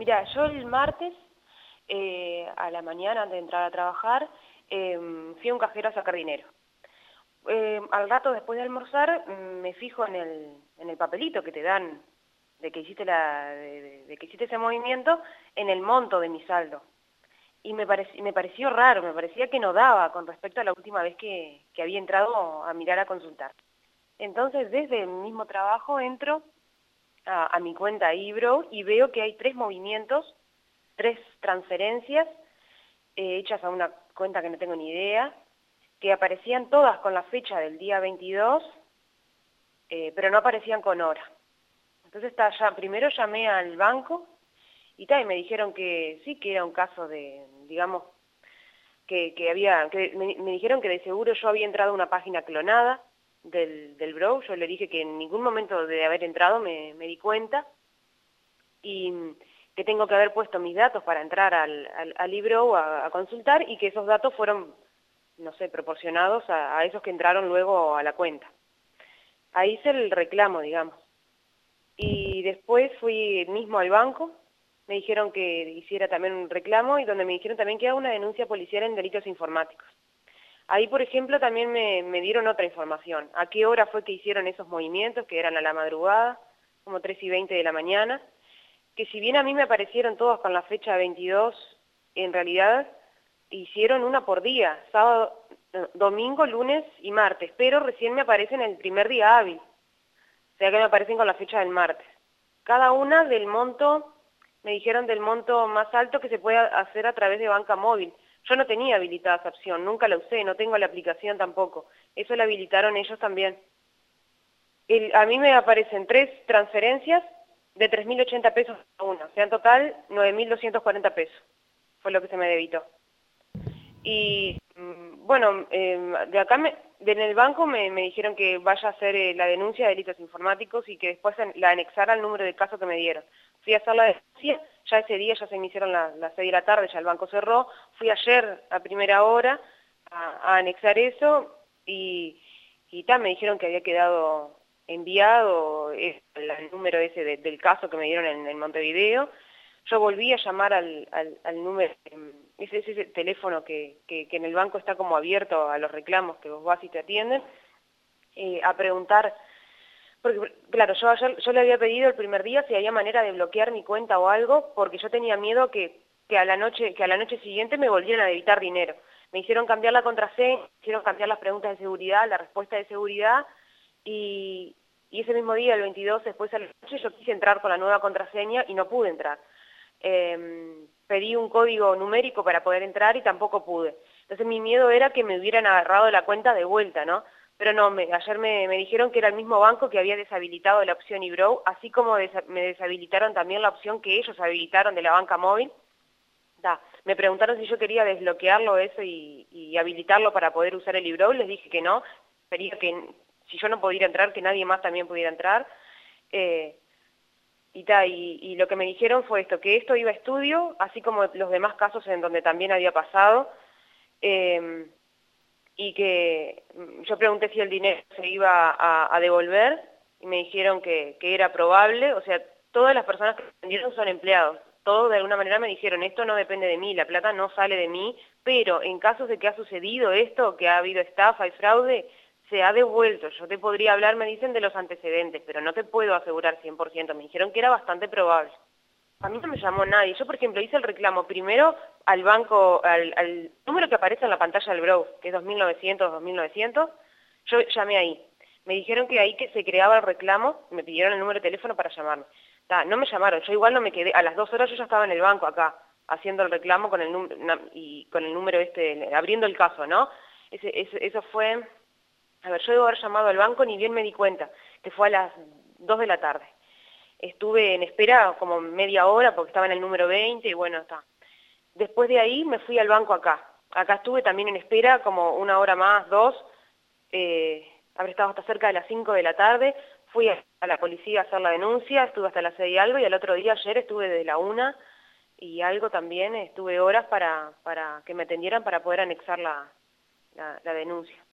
Mira, yo el martes, a la mañana, antes de entrar a trabajar, fui a un cajero a sacar dinero. Al rato, después de almorzar, me fijo en el papelito que te dan de que hiciste, de que hiciste ese movimiento, en el monto de mi saldo. Y me pareció raro, me parecía que no daba con respecto a la última vez que había entrado a mirar a consultar. Entonces, desde el mismo trabajo entro a mi cuenta eBrow y veo que hay 3 movimientos, 3 transferencias hechas a una cuenta que no tengo ni idea, que aparecían todas con la fecha del día 22, pero no aparecían con hora. Entonces primero llamé al banco y me dijeron que sí, que era un caso de, digamos, me dijeron que de seguro yo había entrado a una página clonada del Brow. Yo le dije que en ningún momento de haber entrado me di cuenta, y que tengo que haber puesto mis datos para entrar al eBrow a consultar, y que esos datos fueron, no sé, proporcionados a esos que entraron luego a la cuenta. Ahí hice el reclamo, digamos. Y después fui mismo al banco, me dijeron que hiciera también un reclamo, y donde me dijeron también que haga una denuncia policial en delitos informáticos. Ahí, por ejemplo, también me dieron otra información. A qué hora fue que hicieron esos movimientos, que eran a la madrugada, como 3:20 de la mañana, que si bien a mí me aparecieron todos con la fecha 22, en realidad hicieron una por día, sábado, domingo, lunes y martes, pero recién me aparecen el primer día hábil, o sea que me aparecen con la fecha del martes. Cada una del monto, me dijeron del monto más alto que se puede hacer a través de banca móvil. Yo no tenía habilitada esa opción, nunca la usé, no tengo la aplicación tampoco. Eso la habilitaron ellos también. A mí me aparecen 3 transferencias de 3.080 pesos cada una, o sea, en total 9.240 pesos fue lo que se me debitó. Y bueno, de acá, en el banco me dijeron que vaya a hacer la denuncia de delitos informáticos y que después la anexara al número de caso que me dieron. Fui a hacer la denuncia, ya ese día ya se me hicieron las 6 de la tarde, ya el banco cerró. Fui ayer a primera hora a anexar eso, y me dijeron que había quedado enviado el número ese del caso que me dieron en Montevideo. Yo volví a llamar al número, ese teléfono que en el banco está como abierto a los reclamos, que vos vas y te atienden, a preguntar, porque claro, yo le había pedido el primer día si había manera de bloquear mi cuenta o algo, porque yo tenía miedo que a la noche siguiente me volvieran a debitar dinero. Me hicieron cambiar la contraseña, me hicieron cambiar las preguntas de seguridad, la respuesta de seguridad, y ese mismo día, el 22, después a la noche, yo quise entrar con la nueva contraseña y no pude entrar. Pedí un código numérico para poder entrar y tampoco pude. Entonces mi miedo era que me hubieran agarrado la cuenta de vuelta, ¿no? Pero no, ayer me dijeron que era el mismo banco que había deshabilitado la opción eBrow, así como me deshabilitaron también la opción que ellos habilitaron de la banca móvil. Me preguntaron si yo quería desbloquearlo eso y habilitarlo para poder usar el eBrow. Les dije que no, quería que si yo no pudiera entrar, que nadie más también pudiera entrar. Y lo que me dijeron fue esto, que esto iba a estudio, así como los demás casos en donde también había pasado, y que yo pregunté si el dinero se iba a devolver, y me dijeron que era probable. O sea, todas las personas que atendieron son empleados. Todos de alguna manera me dijeron, esto no depende de mí, la plata no sale de mí, pero en casos de que ha sucedido esto, que ha habido estafa y fraude, se ha devuelto. Yo te podría hablar, me dicen, de los antecedentes, pero no te puedo asegurar 100%. Me dijeron que era bastante probable. A mí no me llamó nadie. Yo, por ejemplo, hice el reclamo primero al banco, al número que aparece en la pantalla del Brow, que es 2900. Yo llamé ahí. Me dijeron que ahí que se creaba el reclamo, me pidieron el número de teléfono para llamarme. No me llamaron, yo igual no me quedé. A las 2 horas yo ya estaba en el banco acá, haciendo el reclamo con el número abriendo el caso, ¿no? Eso fue... A ver, yo debo haber llamado al banco, ni bien me di cuenta, que fue a las 2 de la tarde. Estuve en espera como media hora porque estaba en el número 20 y bueno, está. Después de ahí me fui al banco acá. Acá estuve también en espera como 1 hora más, 2. Habré estado hasta cerca de las 5 de la tarde. Fui a la policía a hacer la denuncia, estuve hasta las 6 y algo, y al otro día, ayer, estuve desde la 1 y algo también, estuve horas para que me atendieran para poder anexar la denuncia.